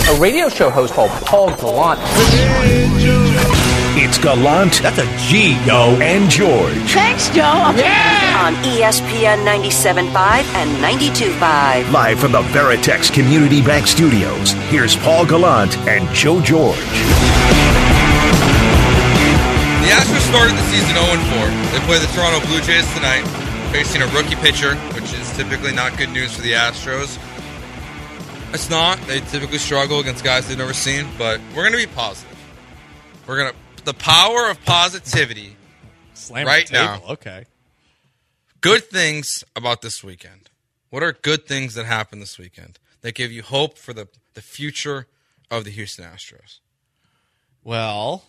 a radio show host called Paul Gallant. It's Gallant. That's a G, yo. And George. Thanks, Joe. Yeah! On ESPN 97.5 and 92.5. Live from the Veritex Community Bank Studios, here's Paul Gallant and Joe George. The Astros started the season 0-4. They play the Toronto Blue Jays tonight, facing a rookie pitcher, which is typically not good news for the Astros. It's not. They typically struggle against guys they've never seen, but we're going to be positive. We're going to... The power of positivity Slam right the table. now. Okay. Good things about this weekend. What are good things that happen this weekend that give you hope for the future of the Houston Astros? Well,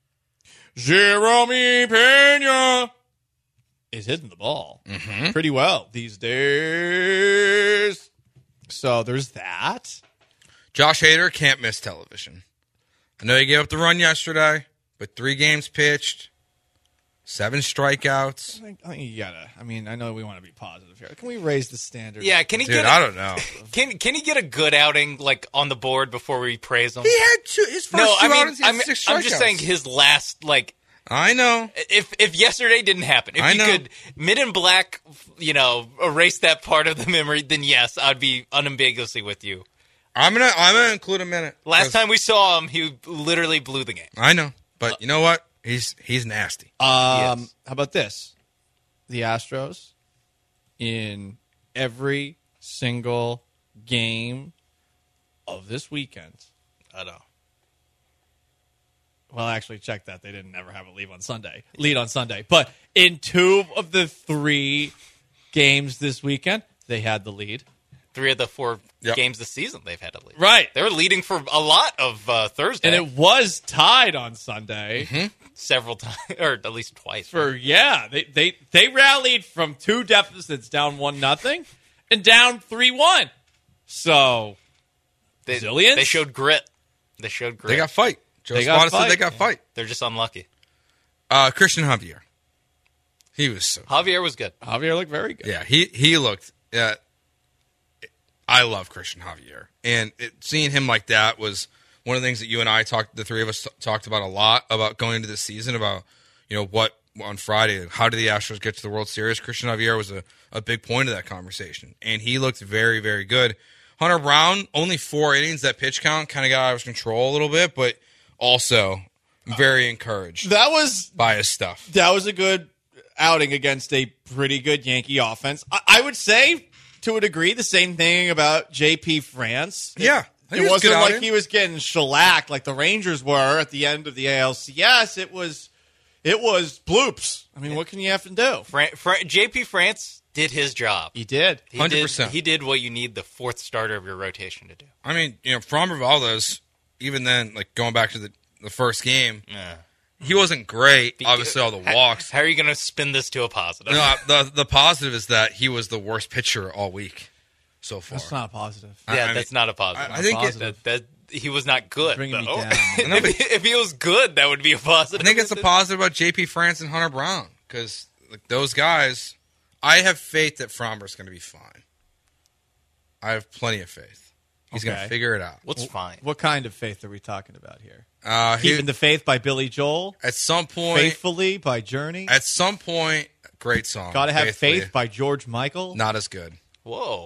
Jeremy Pena is hitting the ball pretty well these days. So there's that. Josh Hader can't miss television. I know he gave up the run yesterday, but 3 games pitched, 7 strikeouts. I think you gotta. I mean, I know we want to be positive here. Can we raise the standard? Yeah, can he Dude, get? I don't know. Can he get a good outing like on the board before we praise him? He had his first two outings. He had 6 strikeouts. I'm just saying his last like. I know. If yesterday didn't happen, if you could mid and black, erase that part of the memory, then yes, I'd be unambiguously with you. I'm gonna include him in it. Last time we saw him, he literally blew the game. I know, but you know what? He's nasty. How about this? The Astros in every single game of this weekend. I know. Well, actually, check that. They didn't never have a lead on Sunday. But in 2 of the 3 games this weekend, they had the lead. 3 of the 4 games this season, they've had a lead. Right. They were leading for a lot of Thursday. And it was tied on Sunday. Several times, or at least twice. They rallied from 2 deficits down 1-0 and down 3-1. So, Zillions? They showed grit. They got fight. Joe Espada said they got fight. They're just unlucky. Christian Javier. He was so good. Javier was good. Javier looked very good. Yeah, he looked... I love Christian Javier. And seeing him like that was one of the things that you and I the 3 of us talked about a lot, about going into the season, about, what on Friday, how did the Astros get to the World Series? Christian Javier was a big point of that conversation. And he looked very, very good. Hunter Brown, only 4 innings. That pitch count kind of got out of control a little bit, but also very encouraged by his stuff. That was a good outing against a pretty good Yankee offense. I would say, to a degree, the same thing about J.P. France. Yeah. It wasn't like he was getting shellacked like the Rangers were at the end of the ALCS. It was bloops. I mean, what can you have to do? J.P. France did his job. He did. 100%. He did what you need the 4th starter of your rotation to do. I mean, Framber Valdez, even then, like going back to the first game, he wasn't great. Obviously, all the walks. How are you going to spin this to a positive? No, the positive is that he was the worst pitcher all week so far. That's not a positive. Yeah, that's not a positive. I think that he was not good. Bringing me down. if he was good, that would be a positive. I think it's a positive about J.P. France and Hunter Brown because those guys, I have faith that Framber's going to be fine. I have plenty of faith. He's going to figure it out. What's fine? What kind of faith are we talking about here? Keeping the Faith by Billy Joel? At some point. Faithfully by Journey? At some point, great song. Gotta Have Faith by George Michael? Not as good. Whoa.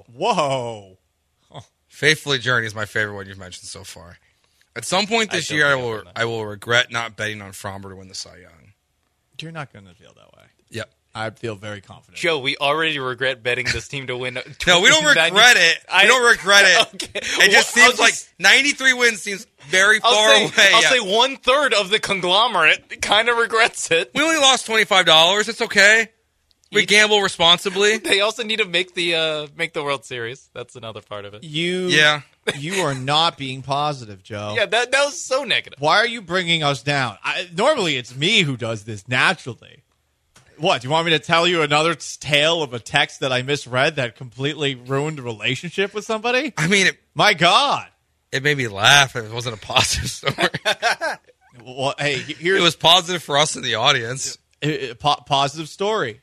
Oh. Faithfully Journey is my favorite one you've mentioned so far. At some point this year, I will regret not betting on Framber to win the Cy Young. You're not going to feel that way. Yep. I feel very confident. Joe, we already regret betting this team to win. No, we don't regret it. We don't regret it. Okay. It just seems like 93 wins seems very far away. I'll say 1/3 of the conglomerate kind of regrets it. We only lost $25. It's okay. We gamble responsibly. They also need to make the World Series. That's another part of it. You are not being positive, Joe. Yeah, that was so negative. Why are you bringing us down? Normally, it's me who does this naturally. What, do you want me to tell you another tale of a text that I misread that completely ruined a relationship with somebody? I mean, my God. It made me laugh if it wasn't a positive story. Well, hey, it was positive for us in the audience. Positive story.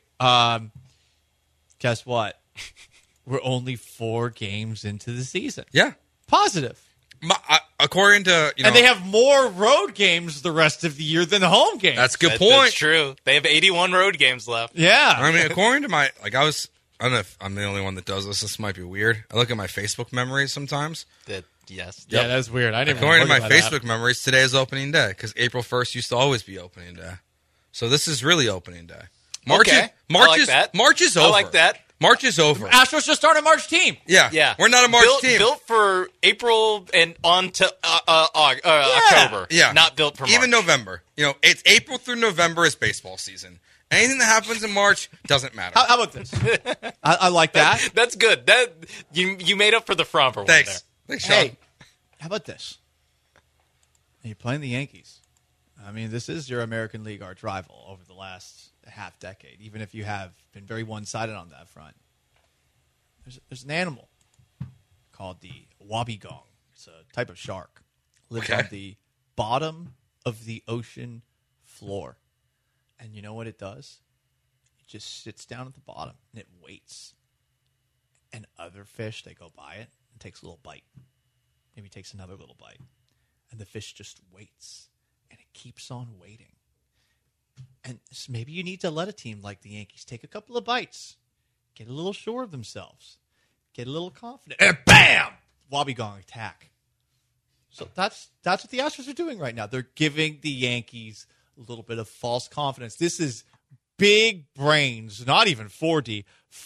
Guess what? We're only 4 games into the season. Yeah. Positive. According to and they have more road games the rest of the year than home games. That's a good point. That's true. They have 81 road games left. Yeah. I mean, according to my I don't know if I'm the only one that does this. This might be weird. I look at my Facebook memories sometimes. Yes. Yeah, that's weird. I didn't. According to my Facebook memories, today is opening day because April 1st used to always be opening day. So this is really opening day. March is over. I like that. March is over. Astros just started a March team. Yeah. We're not a March team. Built for April and on to October. Yeah. Not built for March. Even November. It's April through November is baseball season. Anything that happens in March doesn't matter. How about this? I like that. That's good. That you made up for the Fromper one Thanks. there. Thanks, Sean. Hey, how about this? You're playing the Yankees. I mean, this is your American League arch rival over the last half decade, even if you have been very one-sided on that front. There's an animal called the wobbegong. It's a type of shark. Lives on the bottom of the ocean floor. And you know what it does? It just sits down at the bottom and it waits. And other fish, they go by it and takes a little bite. Maybe takes another little bite. And the fish just waits. And it keeps on waiting. And so maybe you need to let a team like the Yankees take a couple of bites. Get a little sure of themselves. Get a little confident. And bam! Wobbegong attack. So that's what the Astros are doing right now. They're giving the Yankees a little bit of false confidence. This is big brains, not even 4D,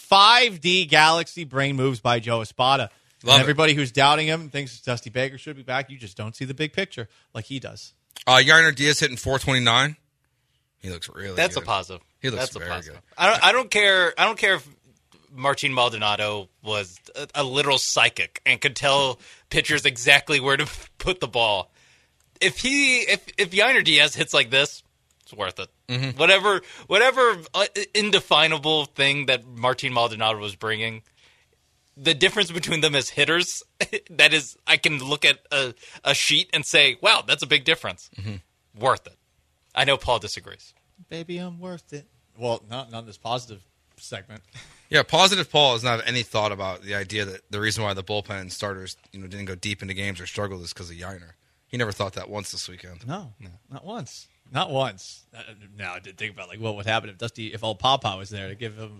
5D galaxy brain moves by Joe Espada. Everybody who's doubting him thinks Dusty Baker should be back. You just don't see the big picture like he does. Yainer Diaz hitting 429. He looks really That's good. a positive. He looks That's very a positive. good. I don't care if Martin Maldonado was a literal psychic and could tell pitchers exactly where to put the ball. If Yainer Diaz hits like this, it's worth it. Mm-hmm. Whatever indefinable thing that Martin Maldonado was bringing, the difference between them as hitters, that is, I can look at a sheet and say, wow, that's a big difference. Mm-hmm. Worth it. I know Paul disagrees. Baby, I'm worth it. Well, not in this positive segment. Yeah, positive Paul has not have any thought about the idea that the reason why the bullpen starters didn't go deep into games or struggled is because of Yainer. He never thought that once this weekend. No, not once. Not once. Now I did think about what would happen if old Papa was there to give him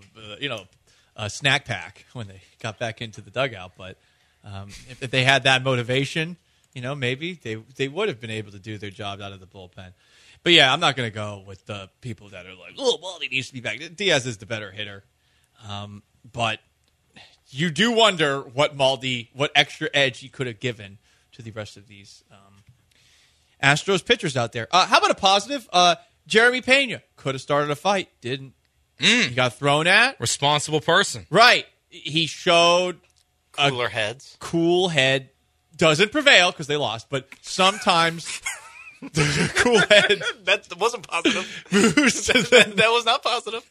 a snack pack when they got back into the dugout. But if they had that motivation, maybe they would have been able to do their job out of the bullpen. But yeah, I'm not going to go with the people that are like, oh, well, he needs to be back. Diaz is the better hitter. But you do wonder what extra edge he could have given to the rest of these Astros pitchers out there. How about a positive? Jeremy Pena could have started a fight. Didn't. He got thrown at. Responsible person. Right. He showed cooler heads. Cool head. Doesn't prevail because they lost, but sometimes the cool head. That wasn't positive. That was not positive.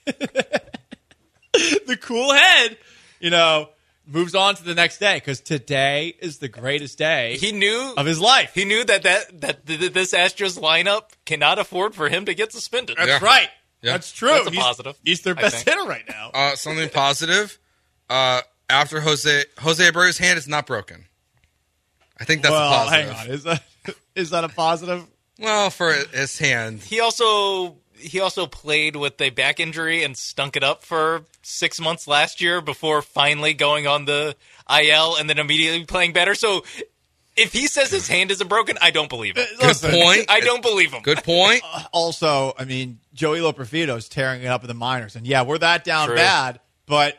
The cool head, moves on to the next day because today is the greatest day of his life. He knew that this Astros lineup cannot afford for him to get suspended. That's right. Yeah. That's true. That's a positive. He's their best hitter right now. Something positive. After Jose Abreu's hand is not broken. I think that's a positive. Hang on. Is that a positive? Well, for his hand. He also played with a back injury and stunk it up for 6 months last year before finally going on the IL and then immediately playing better. So if he says his hand isn't broken, I don't believe it. Good point. I don't believe him. Good point. Also, Joey Loperfido's tearing it up in the minors. And yeah, we're that down bad. But,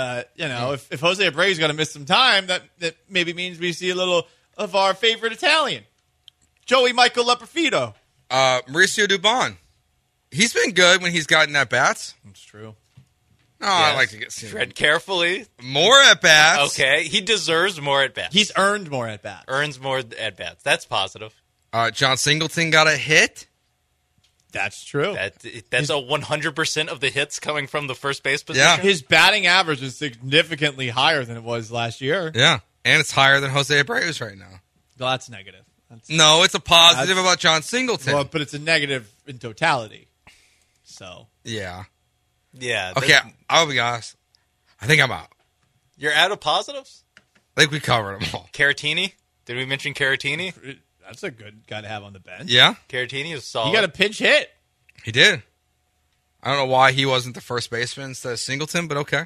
if Jose Abreu's going to miss some time, that maybe means we see a little of our favorite Italian, Joey Michael Loperfido. Mauricio Dubon. He's been good when he's gotten at-bats. That's true. No, I like to get tread carefully. More at-bats. Okay, he deserves more at-bats. He's earned more at-bats. Earns more at-bats. That's positive. John Singleton got a hit. That's true. That's a 100% of the hits coming from the first base position. Yeah. His batting average is significantly higher than it was last year. Yeah, and it's higher than Jose Abreu's right now. Well, that's negative. No, it's a positive about John Singleton. Well, but it's a negative in totality. So. Yeah. Yeah. Okay, I'll be honest. I think I'm out. You're out of positives? I think we covered them all. Caratini? Did we mention Caratini? That's a good guy to have on the bench. Yeah, Caratini is solid. You got a pinch hit. he did. I don't know why he wasn't the first baseman instead of Singleton, but okay.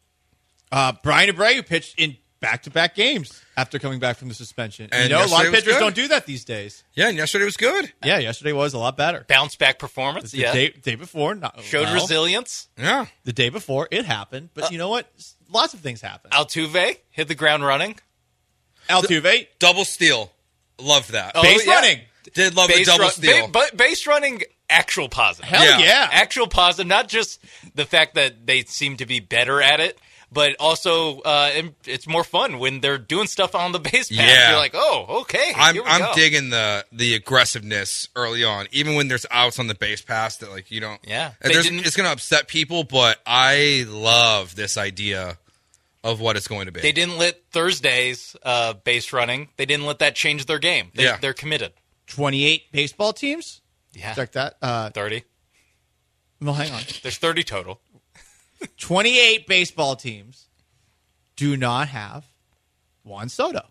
Brian Abreu pitched in back-to-back games after coming back from the suspension. And a lot yesterday of was pitchers good. don't do that these days. Yeah, and yesterday was good. Yeah, yesterday was a lot better. bounce back performance. The Yeah, day before, showed resilience. Yeah. The day before, it happened. But you know what? Lots of things happen. Altuve hit the ground running. Altuve, Double steal. Loved that. Oh, base yeah. running. Did love the Base double run- steal. but base running, actual positive. Hell Yeah. yeah. Actual positive, not just the fact that they seem to be better at it, but also it's more fun when they're doing stuff on the base path. Yeah. You're like, oh, okay. I'm here we go. digging the aggressiveness early on, even when there's outs on the base pass that like you don't. Yeah. And They didn't- it's going to upset people, but I love this idea of what it's going to be. They didn't let Thursday's base running. They didn't let that change their game. Yeah. They're committed. 28 baseball teams. Yeah, Check that. 30. Well, hang on. There's 30 total. 28 baseball teams do not have Juan Soto.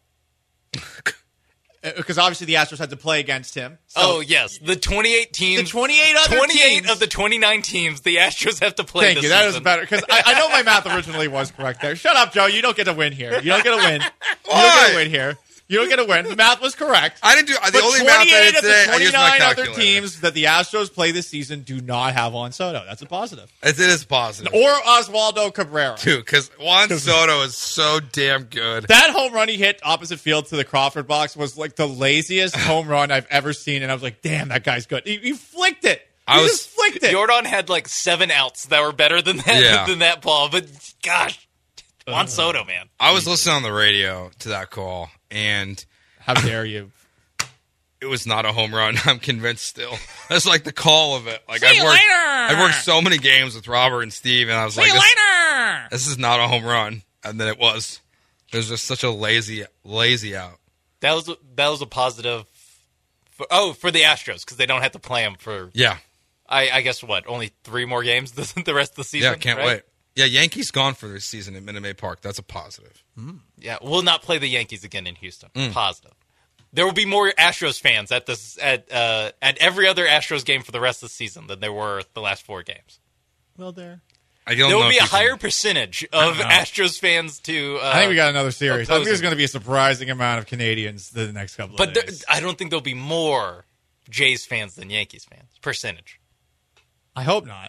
Because obviously the Astros had to play against him. So Oh yes, the 28 teams. the 28 other 28 teams. of the 29 teams the Astros have to play. Thank this you. That season. was better. Because I know my math originally was correct there. Shut up, Joe. You don't get to win here. You don't get to win. You don't get to win here. You don't get to win. The math was correct. I didn't do the But only math I 28 did of today. the I used my 29 other calculator. teams that the Astros play this season do not have Juan Soto. That's a positive. It is positive. Or Oswaldo Cabrera. Too, because Juan Soto is so damn good. That home run he hit opposite field to the Crawford box was like the laziest home run I've ever seen. And I was like, damn, that guy's good. He flicked it. He just flicked it. Jordan had like 7 outs that were better than that Yeah. than that ball. But gosh, Juan Soto, man. I was listening on the radio to that call, and How dare you? it was not a home run. I'm convinced still. That's like the call of it. Like I've worked so many games with Robert and Steve, and I was like, this is not a home run. And then it was. It was just such a lazy out. That was a positive. For the Astros because they don't have to play them for. Yeah. I guess what only 3 more games the rest of the season. Yeah, can't right? wait. Yeah, Yankees gone for this season at Minute Maid Park. That's a positive. Yeah, we'll not play the Yankees again in Houston. Positive. There will be more Astros fans at every other Astros game for the rest of the season than there were the last 4 games. Well, there. I don't There know will be if a you can- higher percentage of Astros fans to. I think we got another series. I think opposing. there's going to be a surprising amount of Canadians the next couple of But days. I don't think there'll be more Jays fans than Yankees fans. Percentage. I hope not.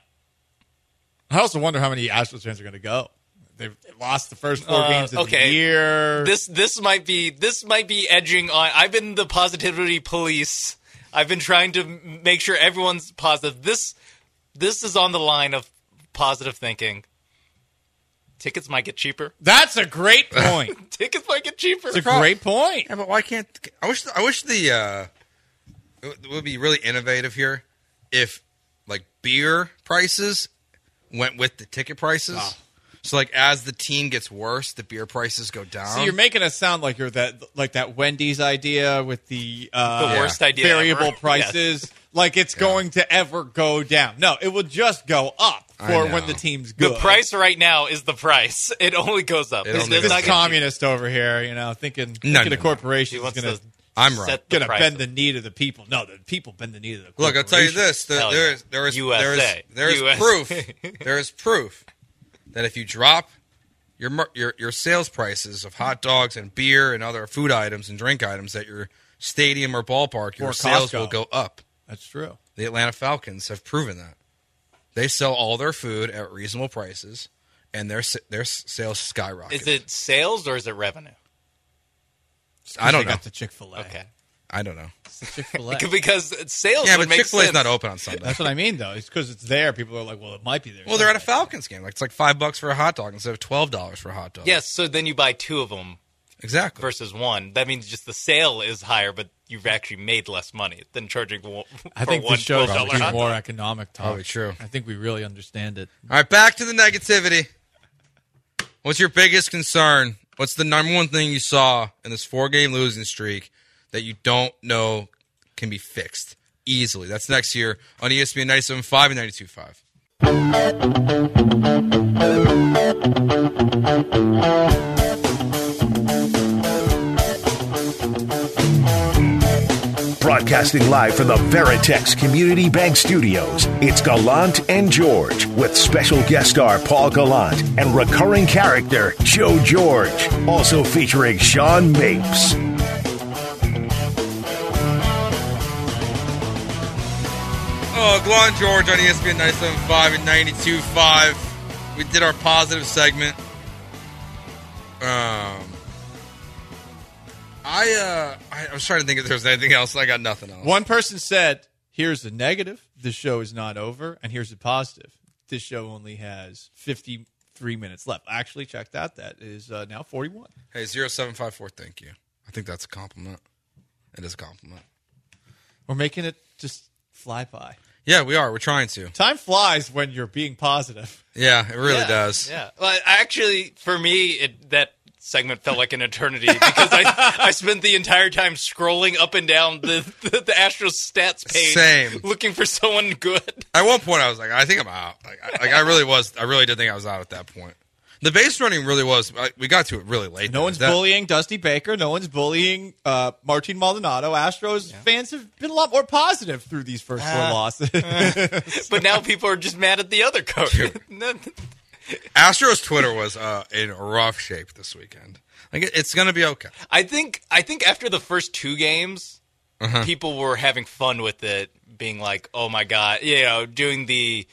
I also wonder how many Astros fans are going to go. They've lost the first 4 games of okay. the year. This might be edging on. I've been the positivity police. I've been trying to make sure everyone's positive. This is on the line of positive thinking. Tickets might get cheaper. That's a great point. Tickets might get cheaper. It's a great point. Yeah, but why can't I wish the it would be really innovative here if like beer prices went with the ticket prices. Oh. So like as the team gets worse, the beer prices go down. See, you're making us sound like you're that Wendy's idea with the worst idea variable ever. prices. Like it's going to ever go down. No, it will just go up I for know. when the team's good. The price right now is the price. It only goes up. It It's only not goes gonna This up. communist over here, thinking No, a no. corporation He is wants going to I'm right. set the to price bend up. the knee to the people. No, the people bend the knee to the Look, corporation. I'll tell you this: Hell yeah. there is USA. proof. There is proof that if you drop your sales prices of hot dogs and beer and other food items and drink items at your stadium or ballpark, your Or sales Costco. will go up. That's true. The Atlanta Falcons have proven that. They sell all their food at reasonable prices, and their sales skyrocket. Is it sales or is it revenue? I don't They know. got the Chick-fil-A. Okay. I don't know. It's the Chick-fil-A. Because sales Yeah, would but make Chick-fil-A is sense. not open on Sunday. That's what I mean, though. It's because it's there. People are like, well, it might be there. Well, they're at a Falcons game. Like it's like $5 for a hot dog instead of $12 for a hot dog. Yes, so then you buy 2 of them exactly. versus 1. That means just the sale is higher, but you've actually made less money than charging for I think one this show $12 should hot do dog. more economic talk. Probably true. I think we really understand it. All right, back to the negativity. What's your biggest concern? What's the number one thing you saw in this 4-game losing streak that you don't know can be fixed easily? That's next year on ESPN 97.5 and 92.5. Broadcasting live from the Veritex Community Bank Studios, it's Gallant and George with special guest star Paul Gallant and recurring character Joe George. Also featuring Sean Mapes. Oh, Gallant George on ESPN 97.5 and 92.5. We did our positive segment. I was trying to think if there was anything else, and I got nothing else. One person said, here's the negative, this show is not over, and here's the positive. This show only has 53 minutes left. I actually checked that. That is now 41. Hey, 0754, thank you. I think that's a compliment. It is a compliment. We're making it just fly by. Yeah, we are. We're trying to. Time flies when you're being positive. Yeah, it really does. Yeah. Well, actually, for me, that segment felt like an eternity because I spent the entire time scrolling up and down the Astros stats page, Same. looking for someone good. At one point, I was like, I think I'm out. I really was. I really did think I was out at that point. The base running really was. We got to it really late. No one's bullying Dusty Baker. No one's bullying Martin Maldonado. Astros fans have been a lot more positive through these first four losses. But now people are just mad at the other coach. Astros Twitter was in rough shape this weekend. Like it's going to be okay. I think after the first two games, people were having fun with it, being like, "Oh my god," doing the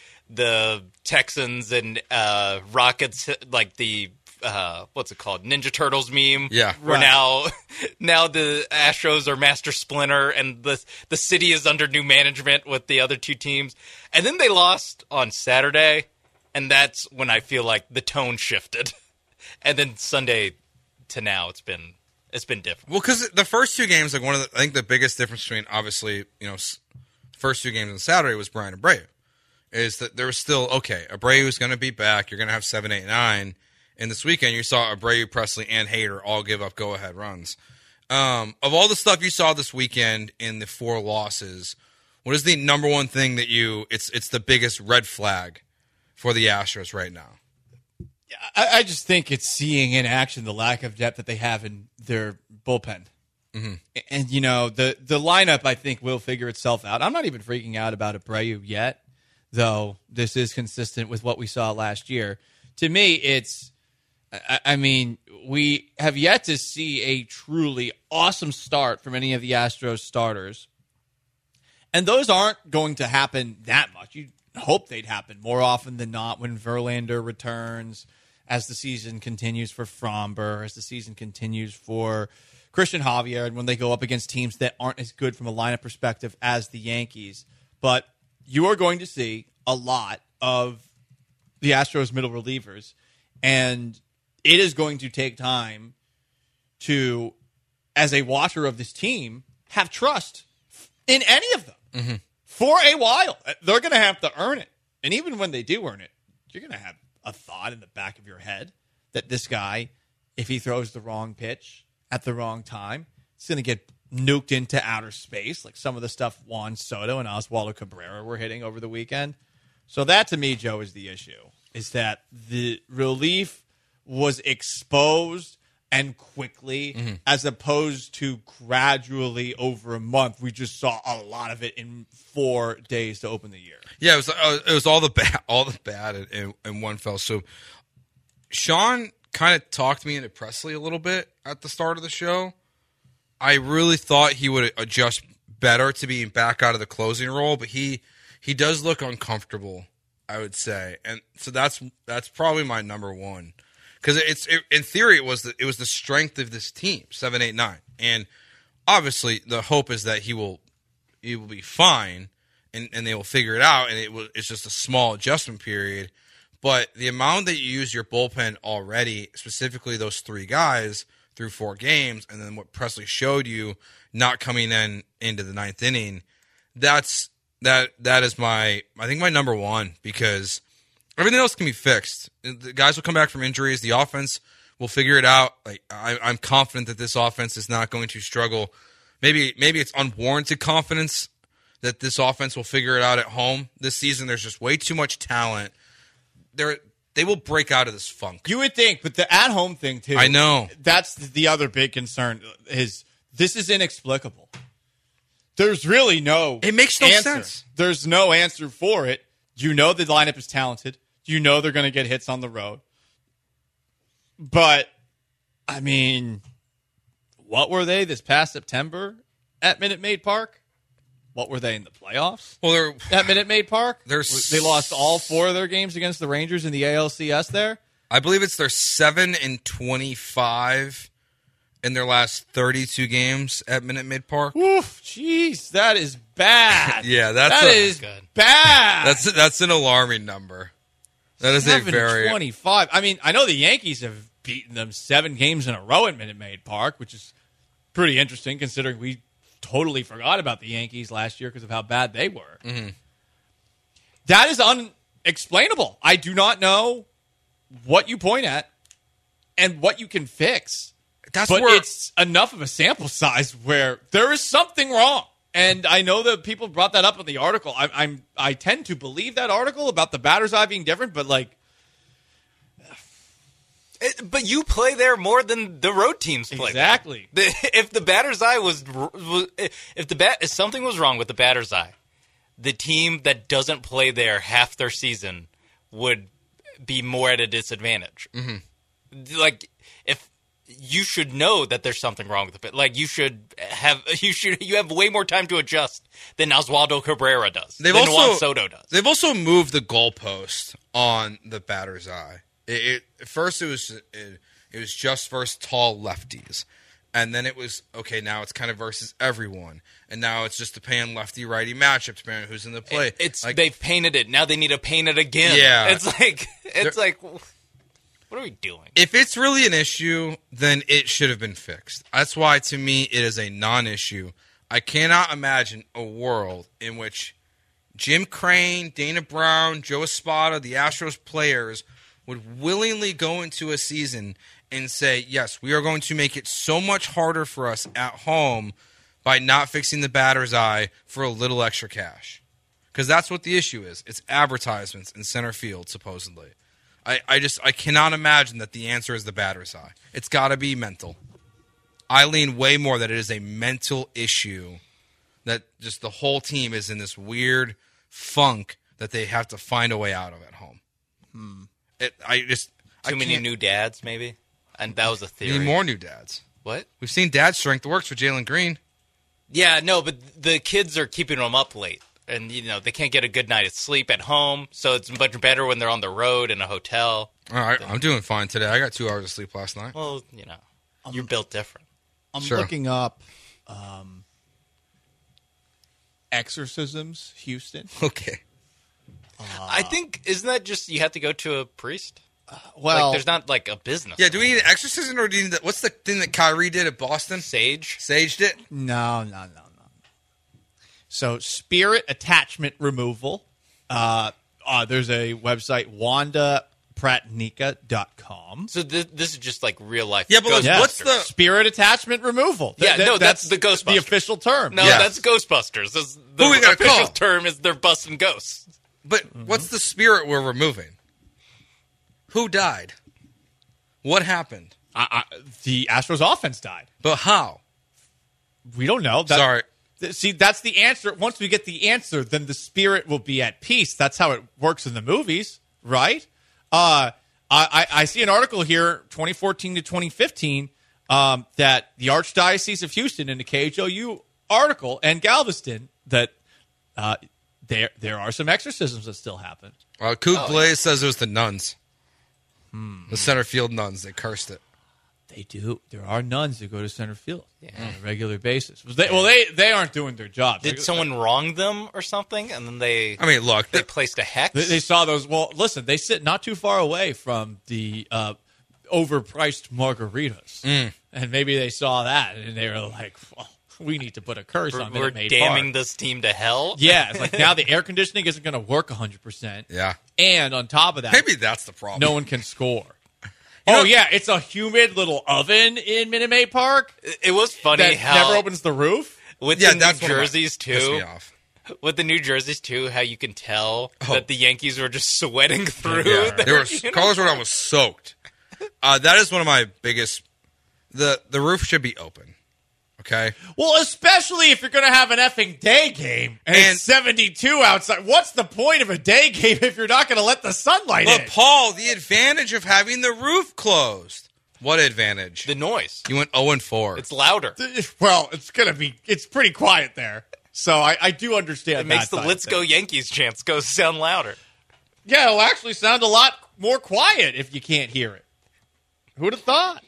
Texans and Rockets, like the what's it called, Ninja Turtles meme. Yeah, where now the Astros are Master Splinter, and the city is under new management with the other two teams, and then they lost on Saturday. And that's when I feel like the tone shifted. And then Sunday to now, it's been different. Well, because the first two games, like I think the biggest difference between obviously, first two games on Saturday was Brian Abreu. Is that there was still, okay, Abreu's going to be back. You're going to have 7, 8, 9. And this weekend, you saw Abreu, Presley, and Hader all give up go-ahead runs. Of all the stuff you saw this weekend in the 4 losses, what is the number one thing that it's the biggest red flag for the Astros right now? I just think it's seeing in action the lack of depth that they have in their bullpen. Mm-hmm. And, the lineup, I think, will figure itself out. I'm not even freaking out about Abreu yet, though this is consistent with what we saw last year. To me, we have yet to see a truly awesome start from any of the Astros starters. And those aren't going to happen that much. You hope they'd happen more often than not when Verlander returns, as the season continues for Fromber, as the season continues for Christian Javier, and when they go up against teams that aren't as good from a lineup perspective as the Yankees. But you are going to see a lot of the Astros middle relievers, and it is going to take time to, as a watcher of this team, have trust in any of them. Mm-hmm. For a while. They're going to have to earn it. And even when they do earn it, you're going to have a thought in the back of your head that this guy, if he throws the wrong pitch at the wrong time, it's going to get nuked into outer space, like some of the stuff Juan Soto and Oswaldo Cabrera were hitting over the weekend. So that, to me, Joe, is the issue, is that the relief was exposed and quickly, as opposed to gradually over a month. We just saw a lot of it in 4 days to open the year. Yeah, it was all the bad in one fell swoop. Sean kind of talked me into Presley a little bit at the start of the show. I really thought he would adjust better to being back out of the closing role, but he does look uncomfortable, I would say, and so that's probably my number one. Because in theory, it was the strength of this team, 7, 8, 9, and obviously the hope is that he will be fine, and they will figure it out, and it's just a small adjustment period. But the amount that you use your bullpen already, specifically those 3 guys through 4 games, and then what Presley showed you not coming into the 9th inning, that is my number one, because everything else can be fixed. The guys will come back from injuries. The offense will figure it out. Like I'm confident that this offense is not going to struggle. Maybe it's unwarranted confidence that this offense will figure it out at home this season. There's just way too much talent. They will break out of this funk. You would think, but the at-home thing too. I know. That's the other big concern. Is This is inexplicable. There's really no It makes no answer. sense. There's no answer for it. You know the lineup is talented. You know they're going to get hits on the road. But, I mean, what were they this past September at Minute Maid Park? What were they in the playoffs Well, at Minute Maid Park? They're They lost all 4 of their games against the Rangers in the ALCS there. I believe it's their 7-25 in their last 32 games at Minute Maid Park. Oof, jeez, that is bad. Yeah, that's that is good. bad. That's an alarming number. That is a very 25. I mean, I know the Yankees have beaten them 7 games in a row at Minute Maid Park, which is pretty interesting considering we totally forgot about the Yankees last year because of how bad they were. Mm-hmm. That is unexplainable. I do not know what you point at and what you can fix. That's But where it's enough of a sample size where there is something wrong. And I know that people brought that up in the article. I tend to believe that article about the batter's eye being different, but like, But you play there more than the road teams play. exactly. If the batter's eye if something was wrong with the batter's eye, the team that doesn't play there half their season would be more at a disadvantage. Mm-hmm. Like, if you should know that there's something wrong with the pit, like you have way more time to adjust than Oswaldo Cabrera does. Than Juan Soto does. They've also moved the goalpost on the batter's eye. At first, it was just versus tall lefties, and then it was okay. Now it's kind of versus everyone, and now it's just depending on lefty-righty matchup, depending on who's in the play. It's like, they've painted it. Now they need to paint it again. Yeah. It's like, what are we doing? if it's really an issue, then it should have been fixed. That's why, to me, it is a non-issue. I cannot imagine a world in which Jim Crane, Dana Brown, Joe Espada, the Astros players would willingly go into a season and say, yes, we are going to make it so much harder for us at home by not fixing the batter's eye for a little extra cash. Because that's what the issue is. It's advertisements in center field, supposedly. I cannot imagine that the answer is the batter's eye. It's got to be mental. I lean way more that it is a mental issue, that just the whole team is in this weird funk that they have to find a way out of at home. Too many new dads, maybe? And that was a theory. We need more new dads. What? We've seen dad strength works for Jalen Green. Yeah, no, but the kids are keeping them up late. And, they can't get a good night of sleep at home, so it's much better when they're on the road in a hotel. All right, I'm doing fine today. I got 2 hours of sleep last night. Well, you're built different. I'm Sure. looking up exorcisms, Houston. Okay. I think, isn't that just you have to go to a priest? Well, Like, there's not, like, a business. Yeah, do we need an exorcism or do we need what's the thing that Kyrie did at Boston? Sage? Saged it? no. So, spirit attachment removal. There's a website, WandaPratnika.com. So this is just, like, real life. Yeah, but Yeah. what's the... spirit attachment removal? Yeah, no, that's the Ghostbusters. The official term. No, Yeah. that's Ghostbusters. The Who we gotta official call? term is they're busting ghosts. But what's the spirit we're removing? Who died? What happened? The Astros offense died. But how? We don't know. Sorry. See, that's the answer. Once we get the answer, then the spirit will be at peace. That's how it works in the movies, right? I see an article here, 2014 to 2015, that the Archdiocese of Houston in the KHOU article and Galveston that there are some exorcisms that still happen. Coop Blaze says it was the nuns. The center field nuns. They cursed it. They do. There are nuns who go to center field on a regular basis. They aren't doing their job. Did someone wrong them or something? And then they Look. they placed a hex? They saw those. Well, listen, they sit not too far away from the overpriced margaritas, and maybe they saw that and they were like, "Well, we need to put a curse on We're Minute Maid damning Park." this team to hell? Yeah, it's like now the air conditioning isn't going to work 100%. Yeah. And on top of that, Maybe that's the problem. no one can score. know- Yeah, it's a humid little oven in Minute Maid Park It was funny that how never opens the roof. with Yeah, the that's New what Jerseys pissed me too. off. With the New Jerseys too, how you can tell Oh. that the Yankees were just sweating through. Yeah, their Carlos Rodon was soaked. That is one of my biggest. The roof should be open. Okay. Well, especially if you're going to have an effing day game and it's 72 outside. What's the point of a day game if you're not going to let the sunlight in? But Paul, the advantage of having the roof closed. What advantage? The noise. You went 0-4. It's louder. Well, it's pretty quiet there. So I do understand It makes the Let's Go Yankees chants sound louder. Yeah, it'll actually sound a lot more quiet if you can't hear it. Who'd have thought?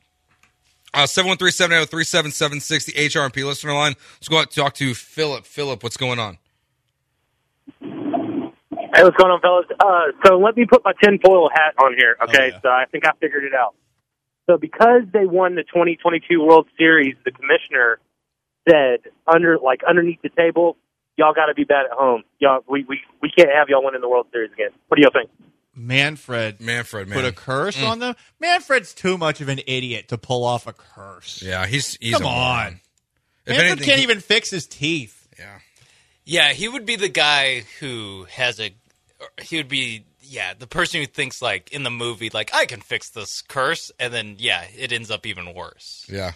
713-780-3776, the HRMP listener line. Let's go out and talk to Philip. Philip, what's going on? Hey, what's going on, fellas? So let me put my tinfoil hat on here, okay? Oh, yeah. So I think I figured it out. So because they won the 2022 World Series, the commissioner said underneath the table, y'all got to be bad at home. Y'all, we can't have y'all winning the World Series again. What do y'all think? Manfred, man. put a curse on them? Manfred's too much of an idiot to pull off a curse. Yeah, he's Come a on. moron. If Manfred anything, can't even fix his teeth. Yeah. Yeah, he would be the guy who he would be, the person who thinks, like, in the movie, like, I can fix this curse, and then, it ends up even worse. Yeah.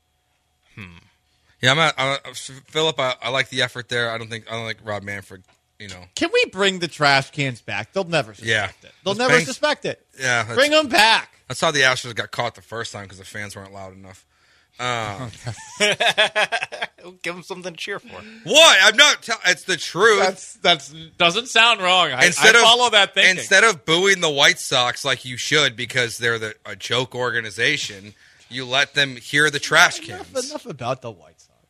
Yeah, Philip, I like the effort there. I don't think Rob Manfred, Can we bring the trash cans back? They'll never suspect it. They'll Let's never suspect it. Yeah. Bring them back. That's how the Astros got caught the first time because the fans weren't loud enough. Give him something to cheer for. What? I'm not. It's the truth. That's doesn't sound wrong. I Instead follow that thinking. Instead of booing the White Sox like you should because they're a joke organization, you let them hear the trash cans. Enough about the White Sox.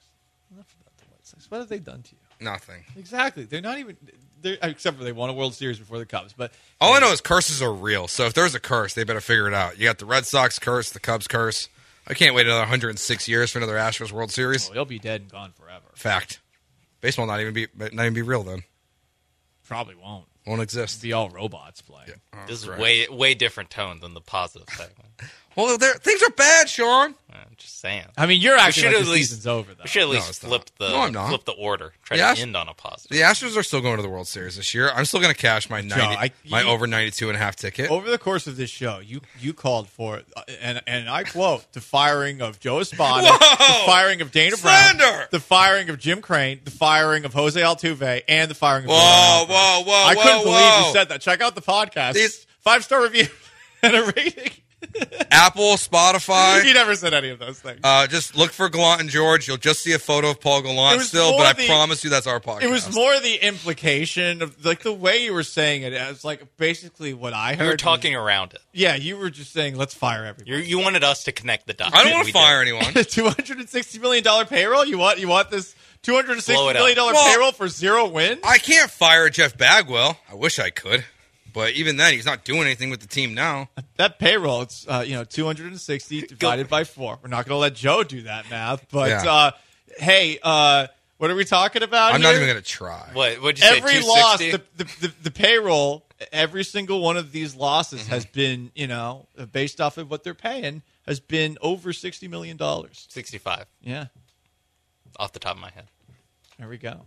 What have they done to you? Nothing. Exactly. They're not even. Except for they won a World Series before the Cubs. But all I know is curses are real. So if there's a curse, they better figure it out. You got the Red Sox curse, the Cubs curse. I can't wait another 106 years for another Astros World Series. He'll be dead and gone forever. Fact. Baseball not even be real then. Probably won't. Won't exist. Be all robots playing. Yeah. Oh, This is right. way different tone than the positive segment. Well, things are bad, Sean. I'm just saying. I mean, you're acting should like at the least- season's over, though. We should at No, least it's not. flip No, I'm not. flip the order. Try Yes. to end on a positive. The Astros are still going to the World Series this year. I'm still going to cash my my over 92.5 ticket. Over the course of this show, you called for, and I quote, the firing of Joe Espada, the firing of Dana Slander! Brown, the firing of Jim Crane, the firing of Jose Altuve, and the firing of Whoa. I couldn't believe you said that. Check out the podcast. These- 5-star review and a rating. Apple, Spotify. He never said any of those things. Just look for Gallant and George. You'll just see a photo of Paul It Gallant was still, more but I the- promise you that's our podcast. It was more the implication of like the way you were saying it. It was like basically what I heard. You were talking around it. Yeah, you were just saying let's fire everybody. You wanted us to connect the dots. I don't want We to fire did. anyone. $260 million payroll. You want this $260 Blow it up. million Well, payroll for 0 wins? I can't fire Jeff Bagwell. I wish I could. But even then, he's not doing anything with the team now. That payroll, it's 260 divided by 4. We're not going to let Joe do that math, but Yeah. hey, what are we talking about? I'm here? not even going to try. What'd you say? Every loss, 260? the payroll, every single one of these losses Mm-hmm. has been, based off of what they're paying, has been over $60 million. 65 Yeah, off the top of my head. there we go.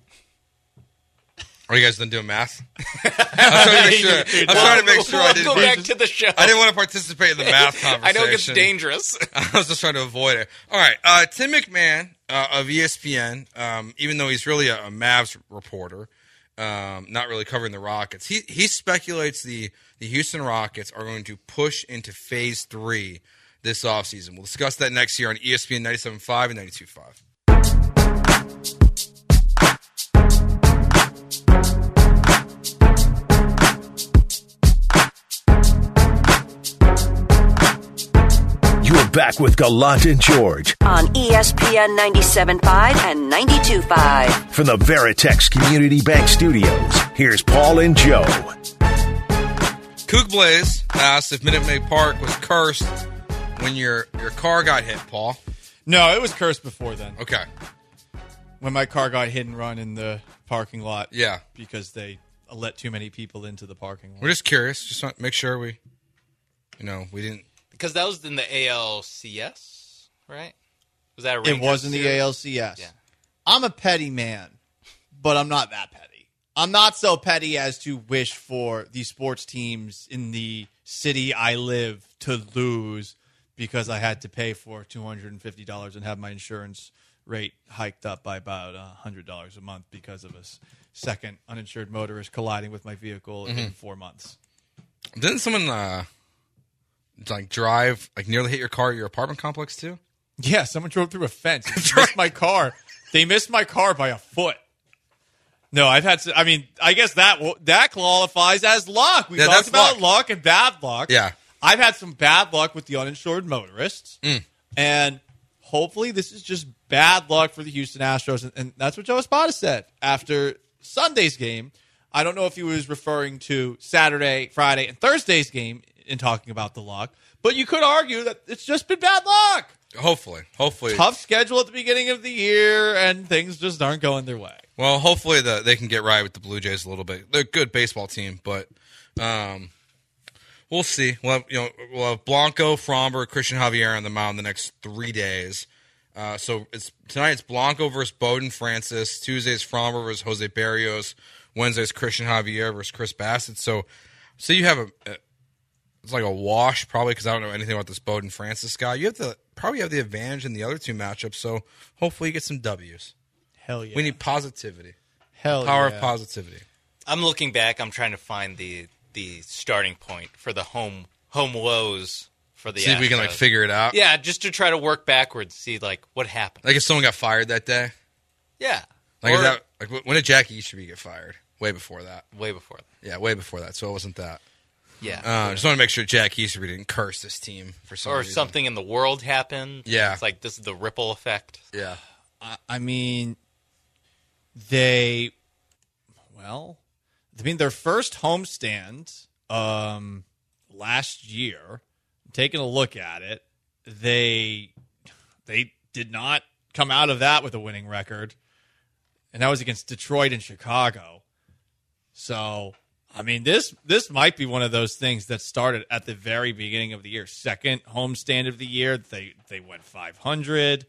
Are you guys done doing math? I'm trying to make sure I We'll go didn't. back to the show. I didn't want to participate in the math conversation. I know it gets dangerous. I was just trying to avoid it. All right. Tim McMahon of ESPN, even though he's really a Mavs reporter, not really covering the Rockets, he speculates the Houston Rockets are going to push into Phase 3 this offseason. We'll discuss that next year on ESPN 97.5 and 92.5. You're back with Gallant and George On ESPN 97.5 and 92.5. from the Veritex Community Bank Studios. Here's Paul and Joe. Kook Blaze asked if Minute Maid Park was cursed when your car got hit, Paul. No, it was cursed before then. Okay. When my car got hit and run in the parking lot. Yeah. Because they let too many people into the parking lot. We're just curious. Just want to make sure we didn't. Because that was in the ALCS, right? Was that a It Rangers was in the series? ALCS. Yeah. I'm a petty man, but I'm not that petty. I'm not so petty as to wish for the sports teams in the city I live to lose because I had to pay for $250 and have my insurance rate hiked up by about $100 a month because of a second uninsured motorist colliding with my vehicle in 4 months. Didn't someone drive nearly hit your car at your apartment complex too? Yeah, someone drove through a fence. Missed my car. They missed my car by a foot. No, I've had. I guess that qualifies as luck. We talked about luck and bad luck. Yeah, I've had some bad luck with the uninsured motorists, and hopefully this is just bad luck for the Houston Astros. And that's what Joe Espada said after Sunday's game. I don't know if he was referring to Saturday, Friday, and Thursday's game in talking about the luck, but you could argue that it's just been bad luck. Hopefully. Tough schedule at the beginning of the year, and things just aren't going their way. Well, hopefully they can get right with the Blue Jays a little bit. They're a good baseball team, but we'll see. We'll have Blanco, Fromber, Christian Javier on the mound the next 3 days. So tonight it's Blanco versus Bowden Francis. Tuesday's Fromber versus Jose Barrios. Wednesday's Christian Javier versus Chris Bassett. So you have it's like a wash probably because I don't know anything about this Bowden Francis guy. You probably have the advantage in the other two matchups. So hopefully you get some W's. Hell yeah. We need positivity. Power of positivity. I'm looking back. I'm trying to find the starting point for the home woes for the Astros. See if we can figure it out. Yeah, just to try to work backwards, see what happened. Like if someone got fired that day. Yeah. When did Jackie Easterby get fired? Way before that. Way before that. Yeah, way before that. So it wasn't that. Yeah. Just want to make sure Jack Easterby didn't curse this team for some reason. Or something in the world happened. Yeah. It's like this is the ripple effect. Yeah. Their first homestand last year, taking a look at it, they did not come out of that with a winning record, and that was against Detroit and Chicago. So, this might be one of those things that started at the very beginning of the year. Second homestand of the year, they went 500.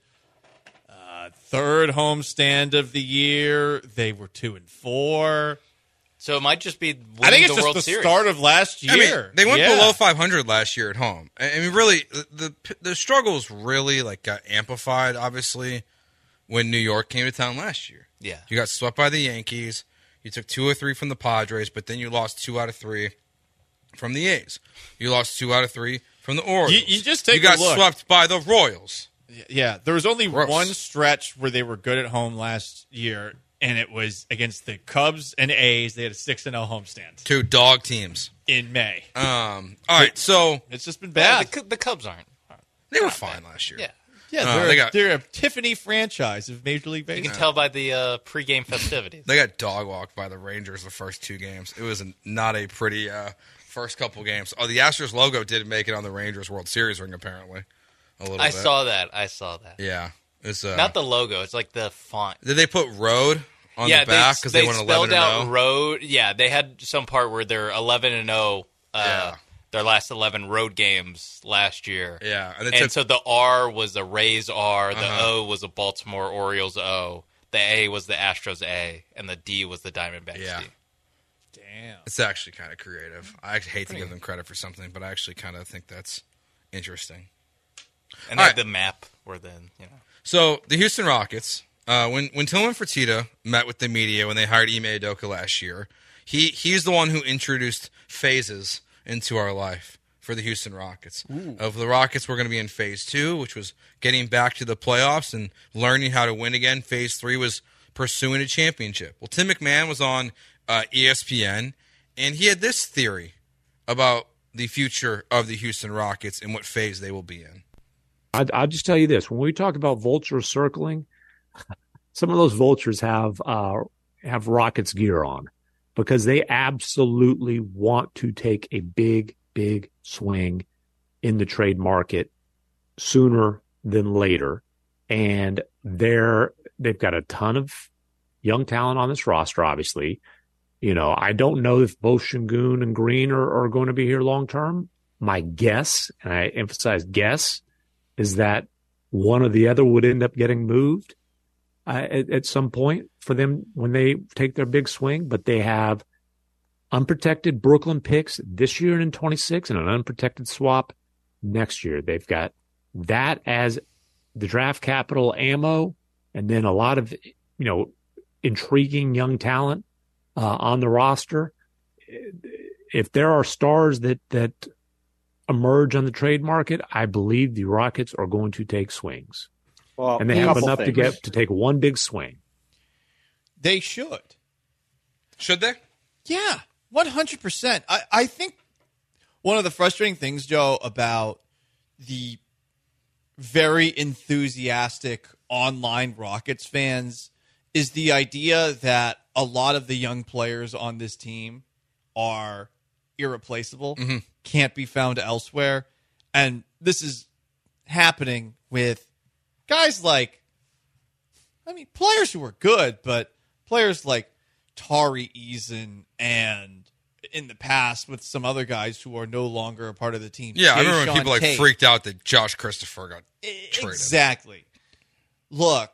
Third homestand of the year, they were 2-4. So it might just be winning I think it's the just World the Series. start of last year. They went below 500 last year at home. Really, the struggles really got amplified, obviously, when New York came to town last year. Yeah. You got swept by the Yankees. You took 2 or 3 from the Padres, but then you lost 2 out of 3 from the A's. You lost 2 out of 3 from the Orioles. You just take You got a look. swept by the Royals. Yeah, there was only Gross. one stretch where they were good at home last year, and it was against the Cubs and A's. They had a 6-0 homestand 2 dog teams. in May. All right, so It's just been Yeah, bad. the Cubs aren't. they were fine last year. Yeah. Yeah, they're a Tiffany franchise of Major League You Baseball. can tell by the pregame festivities. They got dog walked by the Rangers the first 2 games. It was not a pretty first couple games. Oh, the Astros logo did make it on the Rangers World Series ring, apparently. A little I bit. saw that. Yeah. It's, Not the logo. It's like the font. Did they put road on the back because they went 11-0? spelled out road. Yeah, they had some part where they're 11-0. Their last 11 road games last year. Yeah. And so the R was a Rays R, the O was a Baltimore Orioles O, the A was the Astros A, and the D was the Diamondbacks Yeah. D. Damn. It's actually kind of creative. I hate to give them credit for something, but I actually kind of think that's interesting. And All they right. had the map where then, So the Houston Rockets, when Tillman Fertitta met with the media when they hired Ime Udoka last year, he's the one who introduced phases into our life for the Houston Rockets. Of the Rockets, we're going to be in phase 2, which was getting back to the playoffs and learning how to win again. Phase 3 was pursuing a championship. Well, Tim McMahon was on ESPN, and he had this theory about the future of the Houston Rockets and what phase they will be in. I'll just tell you this. When we talk about vultures circling, some of those vultures have Rockets gear on because they absolutely want to take a big, big swing in the trade market sooner than later. And they've got a ton of young talent on this roster, obviously. I don't know if both Şengün and Green are going to be here long term. My guess, and I emphasize guess, is that one or the other would end up getting moved at some point for them when they take their big swing. But they have unprotected Brooklyn picks this year and in 26 and an unprotected swap next year. They've got that as the draft capital ammo, and then a lot of, intriguing young talent on the roster. If there are stars that emerge on the trade market, I believe the Rockets are going to take swings. Well, and they have enough to take one big swing. They should. Should they? Yeah, 100%. I think one of the frustrating things, Joe, about the very enthusiastic online Rockets fans is the idea that a lot of the young players on this team are irreplaceable, can't be found elsewhere. And this is happening with guys like, players who are good, but players like Tari Eason and in the past with some other guys who are no longer a part of the team. Yeah, I remember when people Tate. freaked out that Josh Christopher got traded. Exactly. Look,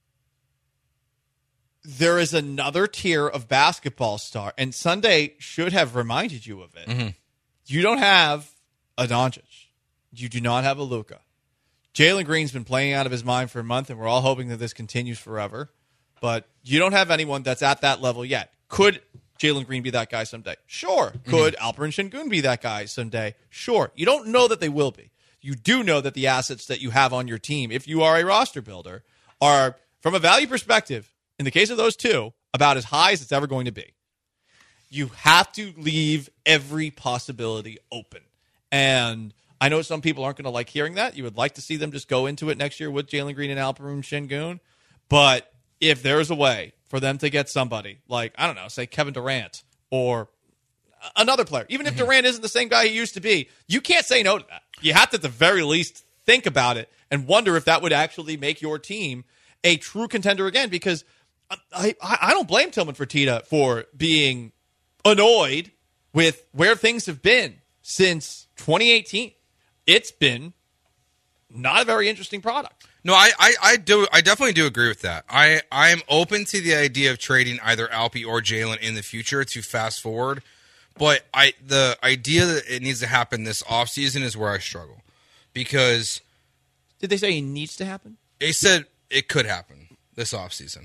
there is another tier of basketball star, and Sunday should have reminded you of it. You don't have a Doncic. You do not have a Luka. Jalen Green's been playing out of his mind for a month, and we're all hoping that this continues forever. But you don't have anyone that's at that level yet. Could Jalen Green be that guy someday? Sure. Could Alperen Şengün be that guy someday? Sure. You don't know that they will be. You do know that the assets that you have on your team, if you are a roster builder, are, from a value perspective, in the case of those two, about as high as it's ever going to be. You have to leave every possibility open. And I know some people aren't going to like hearing that. You would like to see them just go into it next year with Jalen Green and Alperen Şengün. But if there's a way for them to get somebody like, I don't know, say Kevin Durant or another player, even if Durant isn't the same guy he used to be, you can't say no to that. You have to, at the very least, think about it and wonder if that would actually make your team a true contender again, because I don't blame Tillman Fertitta for being annoyed with where things have been since 2018. It's been not a very interesting product. No, I definitely do agree with that. I am open to the idea of trading either Alpi or Jalen in the future to fast forward, but the idea that it needs to happen this offseason is where I struggle. Because did they say it needs to happen? They said it could happen this offseason.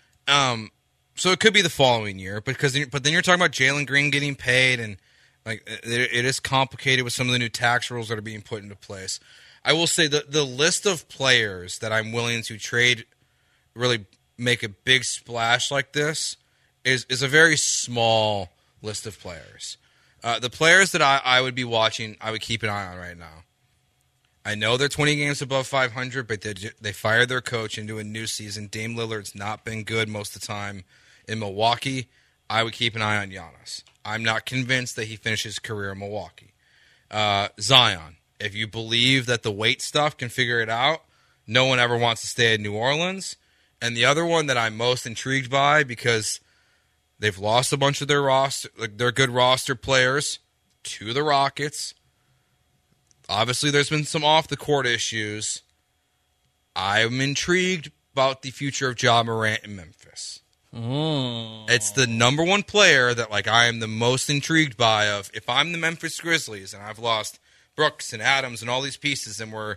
So it could be the following year, but then you're talking about Jalen Green getting paid, and like it is complicated with some of the new tax rules that are being put into place. I will say the list of players that I'm willing to trade, really make a big splash like this, is a very small list of players. The players that I would be watching, I would keep an eye on right now. I know they're 20 games above 500, but they fired their coach into a new season. Dame Lillard's not been good most of the time in Milwaukee. I would keep an eye on Giannis. I'm not convinced that he finishes his career in Milwaukee. Zion, if you believe that the weight stuff can figure it out, no one ever wants to stay in New Orleans. And the other one that I'm most intrigued by, because they've lost a bunch of their roster, like their good roster players to the Rockets. Obviously, there's been some off-the-court issues. I'm intrigued about the future of Ja Morant in Memphis. It's the number one player that I am the most intrigued by. Of if I'm the Memphis Grizzlies and I've lost Brooks and Adams and all these pieces, and we're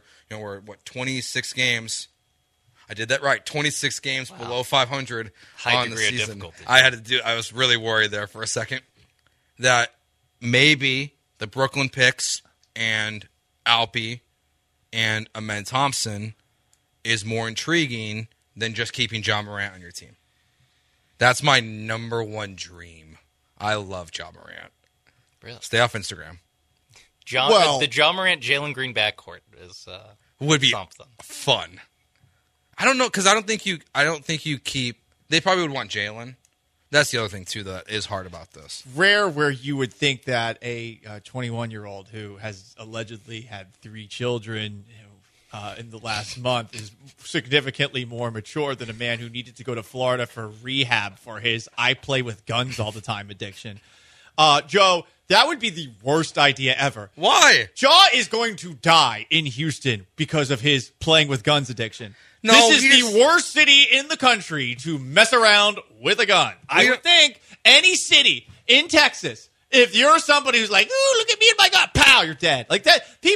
26 games. I did that right. 26 games below 500 High on the degree of season. difficulty. I was really worried there for a second that maybe the Brooklyn picks and Alpi and Amen Thompson is more intriguing than just keeping Ja Morant on your team. That's my number one dream. I love Ja Morant. Really? Stay off Instagram. The Ja Morant Jalen Green backcourt is Would be something fun. I don't know, because I don't think you keep. They probably would want Jalen. That's the other thing too that is hard about this. Rare where you would think that a 21-year-old who has allegedly had 3 children in the last month is significantly more mature than a man who needed to go to Florida for rehab for his "I play with guns all the time" addiction. Joe, that would be the worst idea ever. Why? Ja is going to die in Houston because of his playing with guns addiction. No, this is the worst city in the country to mess around with a gun. I would think any city in Texas, if you're somebody who's like, "Ooh, look at me and my gun," pow, you're dead. Like that. People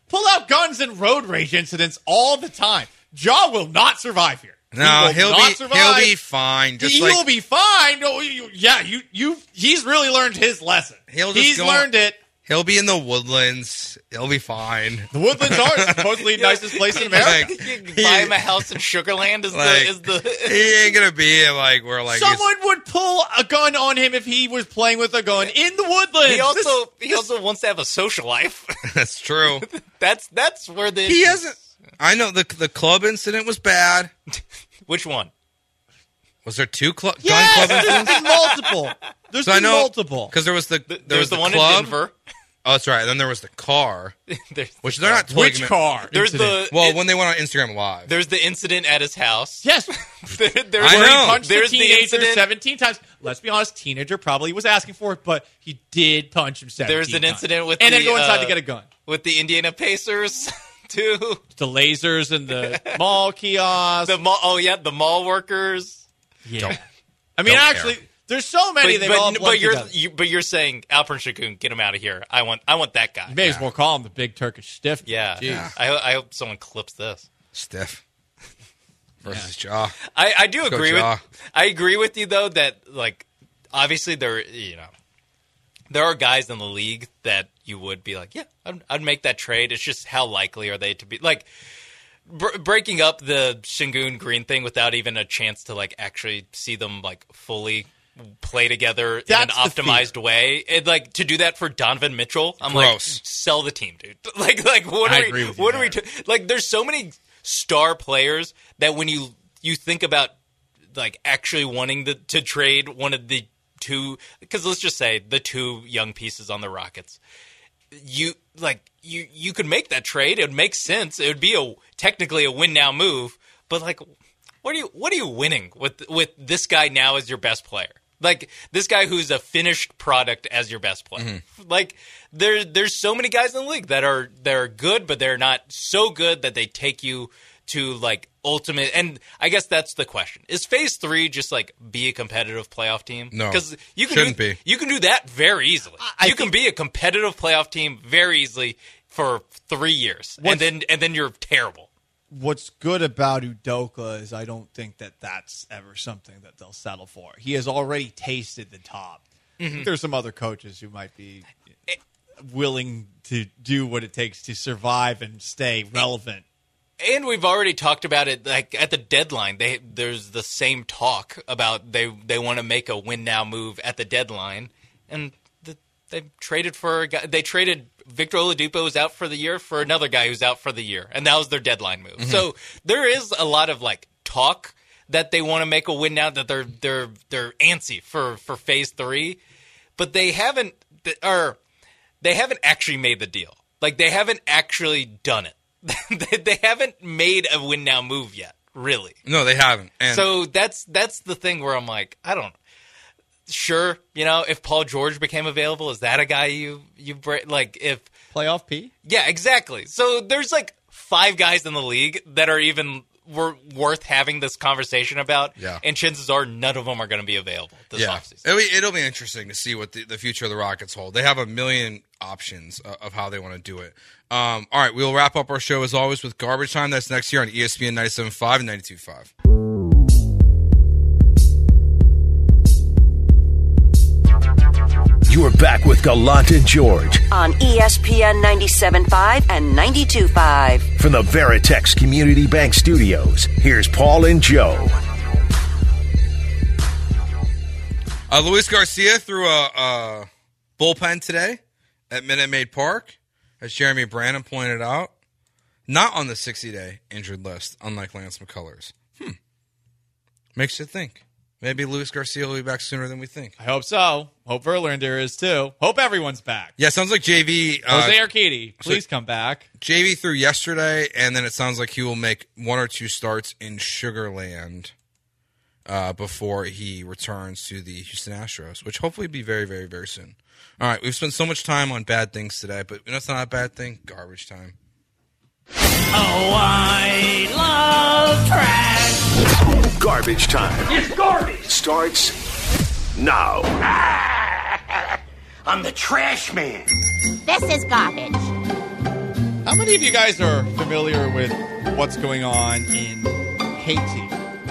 pull out guns and road rage incidents all the time. Ja will not survive here. No, he'll be fine. He will be fine. Oh, he's really learned his lesson. He's learned it. He'll be in the Woodlands. He'll be fine. The Woodlands are supposedly the nicest place in America. You can buy him a house in Sugarland. He ain't gonna be where someone would pull a gun on him if he was playing with a gun in the Woodlands. He also wants to have a social life. That's true. That's where he hasn't. I know the club incident was bad. Which one? Was there two gun club incidents? incidents? There's been multiple. There's been multiple. Because there was the one club. in Denver. Oh, that's right. And then there was the car, which they're not. Which car? There's when they went on Instagram Live. There's the incident at his house. Yes. There's he punched there's the teenager 17 times. Let's be honest, teenager probably was asking for it, but he did punch him 17 times. There's an incident with and then go inside to get a gun. With the Indiana Pacers, too. The lasers and the mall kiosks. The mall workers. Yeah. I mean, actually... Care. There's so many. But you're saying Alperen Şengün, get him out of here. I want that guy. You may as well call him the big Turkish stiff. Yeah. I hope someone clips this. Stiff versus Ja. I do agree with. I agree with you though that obviously there are guys in the league that you would be like, yeah, I'd make that trade. It's just how likely are they to be breaking up the Şengün Green thing without even a chance to actually see them fully play together in an optimized way. To do that for Donovan Mitchell, I'm gross. Sell the team, dude. What are we there's so many star players that when you think about actually wanting to trade one of the two, because let's just say the two young pieces on the Rockets, you could make that trade. It would make sense. It would be technically a win now move, but what are you winning with this guy now as your best player? This guy who's a finished product as your best player. Mm-hmm. There's so many guys in the league that are good, but they're not so good that they take you to ultimate. And I guess that's the question: is Phase 3 just be a competitive playoff team? No, because you shouldn't be. You can do that very easily. You can be a competitive playoff team very easily for 3 years, and then you're terrible. What's good about Udoka is I don't think that's ever something that they'll settle for. He has already tasted the top. Mm-hmm. There's some other coaches who might be willing to do what it takes to survive and stay relevant. And we've already talked about it at the deadline. There's the same talk about they want to make a win now move at the deadline, and they traded for a guy. They traded Victor Oladipo, who's out for the year, for another guy who's out for the year, and that was their deadline move. Mm-hmm. So there is a lot of talk that they want to make a win now, that they're antsy for Phase 3, but they haven't actually made the deal. They haven't actually done it. They haven't made a win now move yet, really. No, they haven't. And so that's the thing where I'm I don't. Sure, if Paul George became available, is that a guy you break? If playoff P? Yeah, exactly. So there's 5 guys in the league that are even worth having this conversation about. Yeah. And chances are none of them are going to be available this offseason. It'll be interesting to see what the future of the Rockets hold. They have a million options of how they want to do it. All right, we'll wrap up our show as always with Garbage Time. That's next year on ESPN 97.5 and 92.5. You are back with Gallant and George on ESPN 97.5 and 92.5. From the Veritex Community Bank Studios, here's Paul and Joe. Luis Garcia threw a bullpen today at Minute Maid Park, as Jeremy Branham pointed out. Not on the 60-day injured list, unlike Lance McCullers. Makes you think. Maybe Luis Garcia will be back sooner than we think. I hope so. Hope Verlander is too. Hope everyone's back. Yeah, sounds like JV. Jose Urquidy, please come back. JV threw yesterday, and then it sounds like he will make 1 or 2 starts in Sugarland before he returns to the Houston Astros, which hopefully will be very, very, very soon. All right, we've spent so much time on bad things today, but it's not a bad thing. Garbage time. Oh, I love trash. Garbage time. It's garbage. Starts now. I'm the trash man. This is garbage. How many of you guys are familiar with what's going on in Haiti?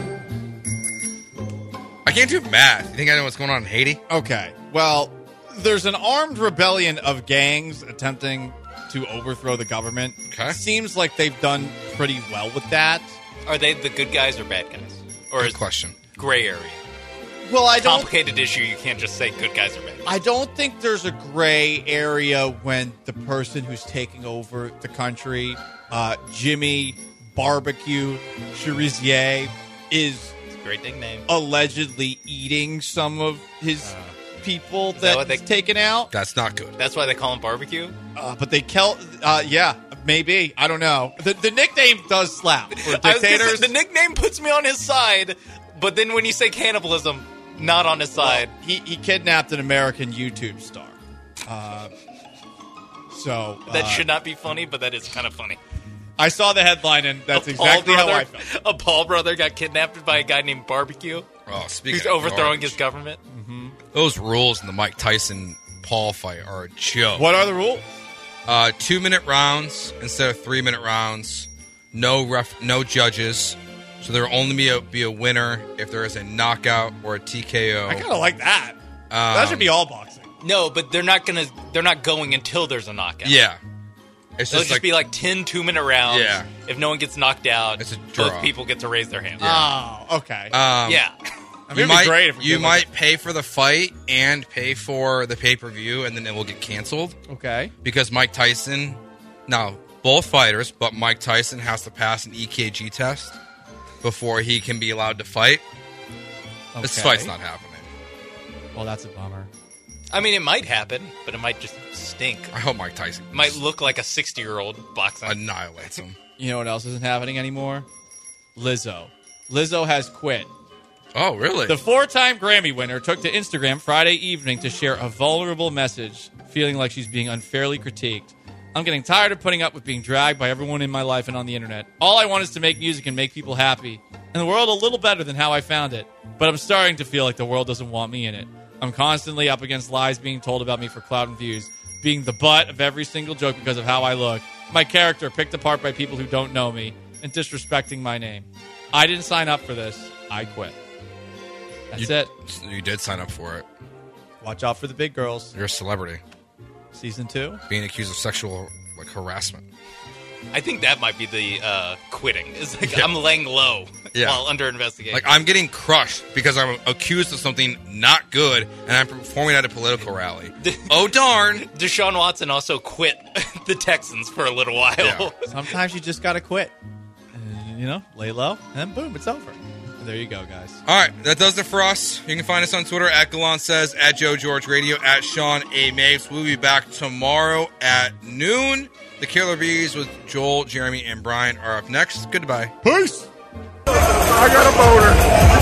I can't do math. You think I know what's going on in Haiti? Okay. Well, there's an armed rebellion of gangs attempting to overthrow the government. Okay. Seems like they've done pretty well with that. Are they the good guys or bad guys? Or Good is question. gray area? Well, I don't. Complicated issue. You can't just say good guys or bad guys. I don't think there's a gray area when the person who's taking over the country, Jimmy Barbecue Cherizier, is It's a great nickname. allegedly eating some of his people that that what they- he's taken out. That's not good. That's why they call him barbecue. But they kill. Yeah, maybe. I don't know. The nickname does slap for I was gonna say, dictators. the nickname puts me on his side, but then when you say cannibalism, not on his side. He kidnapped an American YouTube star. So That should not be funny, but that is kind of funny. I saw the headline, and that's A Paul exactly how brother- I felt. A Paul brother got kidnapped by a guy named Barbecue, Oh, speaking who's of overthrowing garbage, his government. those rules in the Mike Tyson Paul fight are a joke. What are the rules? 2-minute rounds instead of 3-minute rounds. No judges. So there will only be a winner if there is a knockout or a TKO. I kind of like that. That should be all boxing. No, but they're not going until there's a knockout. Yeah. It's It'll just just like be like 10 2-minute rounds. Yeah. If no one gets knocked out, It's a draw. both people get to raise their hand. Oh, okay. Yeah. I mean, it'd be great if we you did might pay for the fight and pay for the pay-per-view, and then it will get canceled okay. because Mike Tyson. Now, both fighters, but Mike Tyson has to pass an EKG test before he can be allowed to fight. This Okay. fight's not happening. Well, that's a bummer. I mean, it might happen, but it might just stink. I hope Mike Tyson It might look like a 60-year-old boxing. annihilates him. You know what else isn't happening anymore? Lizzo. Lizzo has quit. Oh, really? The 4-time Grammy winner took to Instagram Friday evening to share a vulnerable message, feeling like she's being unfairly critiqued. I'm getting tired of putting up with being dragged by everyone in my life and on the internet. All I want is to make music and make people happy, and the world a little better than how I found it. But I'm starting to feel like the world doesn't want me in it. I'm constantly up against lies being told about me for clout and views, being the butt of every single joke because of how I look, my character picked apart by people who don't know me, and disrespecting my name. I didn't sign up for this. I quit. That's it. You did sign up for it. Watch out for the big girls. You're a celebrity. Season 2. Being accused of sexual harassment. I think that might be the quitting. It's like I'm laying low while under investigation. Like, I'm getting crushed because I'm accused of something not good, and I'm performing at a political rally. Oh, darn. Deshaun Watson also quit the Texans for a little while. Yeah. Sometimes you just got to quit. Lay low, and then boom, it's over. There you go, guys. All right, that does it for us. You can find us on Twitter at Gallant Says, at Joe George Radio, at Sean A. Mapes. We'll be back tomorrow at noon. The Killer Bees with Joel, Jeremy, and Brian are up next. Goodbye. Peace! I got a boner.